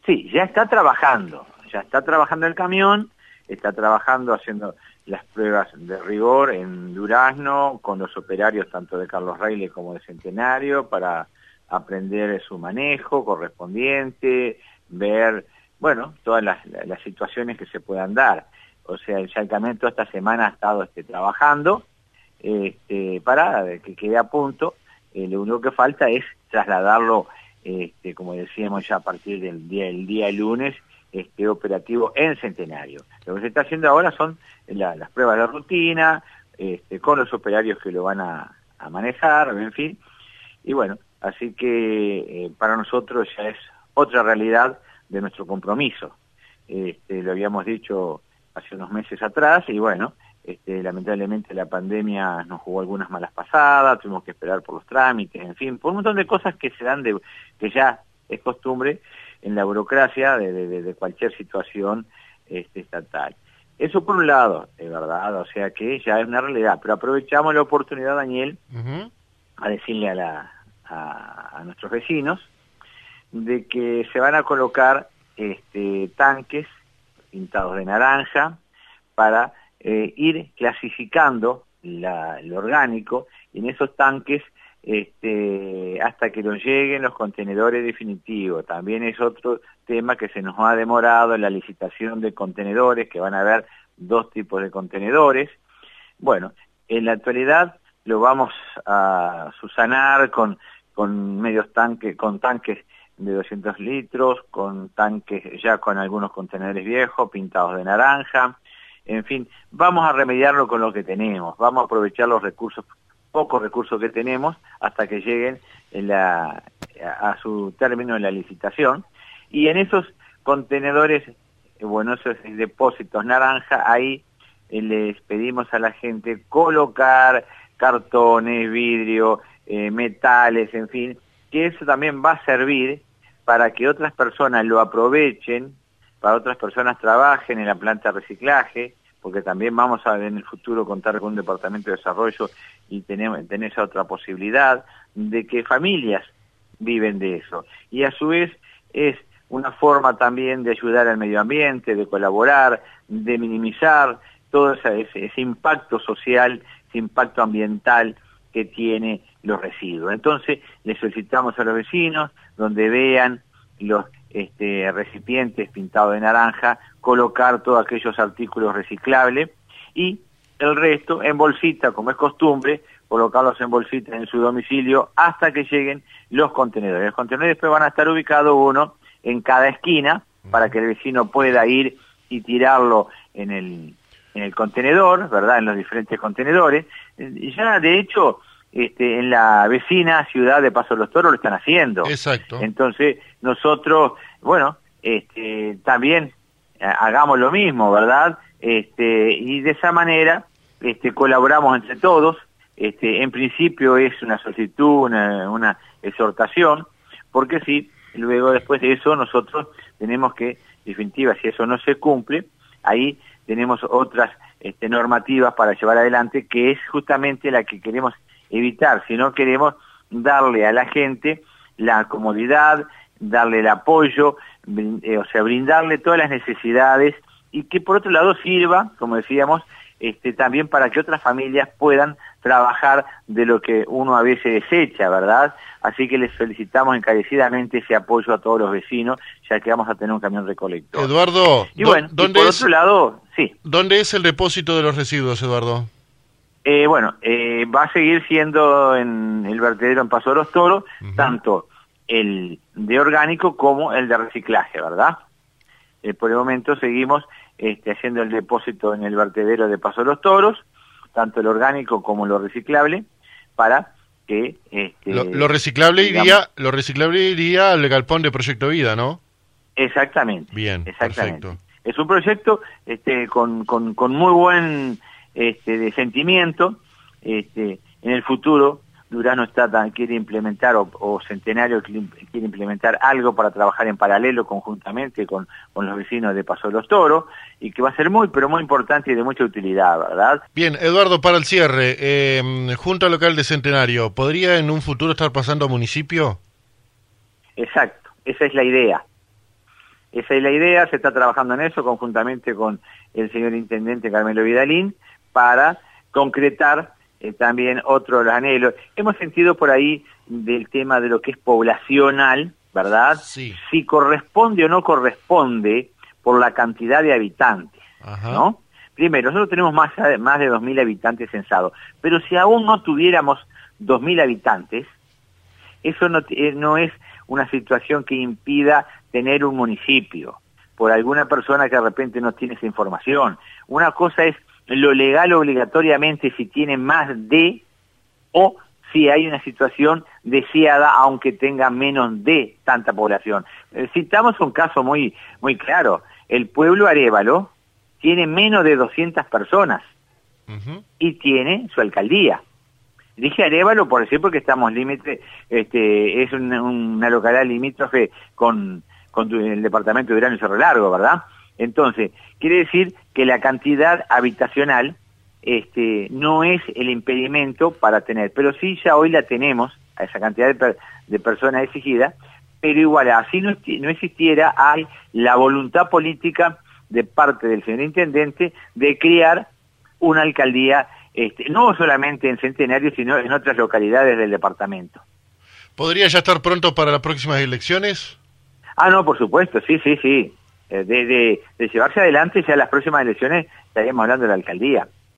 Sí, ya está trabajando el camión, está trabajando haciendo las pruebas de rigor en Durazno con los operarios tanto de Carlos Reile como de Centenario para aprender su manejo correspondiente, ver, bueno, todas las situaciones que se puedan dar. O sea, ya el camión toda esta semana ha estado trabajando para que quede a punto. Lo único que falta es trasladarlo, como decíamos ya a partir del día lunes, operativo en Centenario. Lo que se está haciendo ahora son las pruebas de rutina, con los operarios que lo van a manejar, en fin. Y bueno, así que para nosotros ya es otra realidad de nuestro compromiso. Lo habíamos dicho hace unos meses atrás y bueno, lamentablemente la pandemia nos jugó algunas malas pasadas, tuvimos que esperar por los trámites, en fin, por un montón de cosas que se dan que ya es costumbre en la burocracia de cualquier situación estatal. Eso por un lado, de verdad, o sea que ya es una realidad, pero aprovechamos la oportunidad, Daniel, a decirle a nuestros vecinos de que se van a colocar tanques pintados de naranja para ir clasificando lo orgánico y en esos tanques hasta que nos lleguen los contenedores definitivos. También es otro tema que se nos ha demorado en la licitación de contenedores, que van a haber 2 tipos de contenedores. Bueno, en la actualidad lo vamos a subsanar con medios tanques, con tanques de 200 litros, con tanques ya con algunos contenedores viejos pintados de naranja. En fin, vamos a remediarlo con lo que tenemos, vamos a aprovechar los pocos recursos que tenemos hasta que lleguen a su término en la licitación. Y en esos contenedores, esos depósitos naranja, ahí les pedimos a la gente colocar cartones, vidrio, metales, en fin, que eso también va a servir para que otras personas lo aprovechen, para otras personas trabajen en la planta de reciclaje, porque también vamos a en el futuro contar con un departamento de desarrollo y tener esa otra posibilidad de que familias viven de eso. Y a su vez es una forma también de ayudar al medio ambiente, de colaborar, de minimizar todo ese impacto social, ese impacto ambiental que tiene los residuos. Entonces, les solicitamos a los vecinos, donde vean los recipientes pintados de naranja, colocar todos aquellos artículos reciclables y el resto en bolsita, como es costumbre, colocarlos en bolsita en su domicilio hasta que lleguen los contenedores. Los contenedores después van a estar ubicados uno en cada esquina para que el vecino pueda ir y tirarlo en el contenedor, ¿verdad? En los diferentes contenedores. Ya, de hecho, en la vecina ciudad de Paso de los Toros lo están haciendo. Exacto. Entonces, nosotros, bueno, también hagamos lo mismo, ¿verdad? Y de esa manera colaboramos entre todos. En principio es una solicitud, una exhortación, porque sí, luego después de eso nosotros tenemos que, en definitiva, si eso no se cumple, ahí tenemos otras normativas para llevar adelante, que es justamente la que queremos evitar, si no queremos darle a la gente la comodidad, darle el apoyo, brindarle todas las necesidades y que por otro lado sirva, como decíamos, también para que otras familias puedan trabajar de lo que uno a veces desecha, ¿verdad? Así que les felicitamos encarecidamente ese apoyo a todos los vecinos, ya que vamos a tener un camión recolector. Eduardo, y bueno, y por otro lado, sí. ¿Dónde es el depósito de los residuos, Eduardo? Va a seguir siendo en el vertedero en Paso de los Toros, tanto el de orgánico como el de reciclaje, ¿verdad? Por el momento seguimos haciendo el depósito en el vertedero de Paso de los Toros, tanto el orgánico como lo reciclable, para que... lo reciclable iría al galpón de Proyecto Vida, ¿no? Exactamente. Bien, exactamente. Perfecto. Es un proyecto con muy buen de sentimiento. En el futuro Durazno quiere implementar o Centenario quiere implementar algo para trabajar en paralelo conjuntamente con los vecinos de Paso de los Toros y que va a ser muy pero muy importante y de mucha utilidad, ¿verdad? Bien, Eduardo, para el cierre, Junta Local de Centenario, ¿podría en un futuro estar pasando a municipio? Exacto, esa es la idea. Esa es la idea, se está trabajando en eso conjuntamente con el señor Intendente Carmelo Vidalín para concretar también otros anhelos. Hemos sentido por ahí del tema de lo que es poblacional, ¿verdad? Sí. Si corresponde o no corresponde por la cantidad de habitantes, ¿no? Primero, nosotros tenemos más de 2.000 habitantes censados, pero si aún no tuviéramos 2.000 habitantes, eso no es una situación que impida tener un municipio, por alguna persona que de repente no tiene esa información. Una cosa es lo legal obligatoriamente si tiene más de, o si hay una situación deseada aunque tenga menos de tanta población. Citamos un caso muy claro. El pueblo Arévalo tiene menos de 200 personas y tiene su alcaldía. Dije Arévalo por decir porque estamos límite, es una localidad limítrofe con el departamento de Durazno y Cerro Largo, ¿verdad? Entonces, quiere decir que la cantidad habitacional no es el impedimento para tener, pero sí ya hoy la tenemos, a esa cantidad de personas exigidas, pero igual, así no existiera, hay la voluntad política de parte del señor Intendente de crear una alcaldía, no solamente en Centenario, sino en otras localidades del departamento. ¿Podría ya estar pronto para las próximas elecciones? Ah, no, por supuesto, sí. De llevarse adelante ya las próximas elecciones estaríamos hablando de la alcaldía.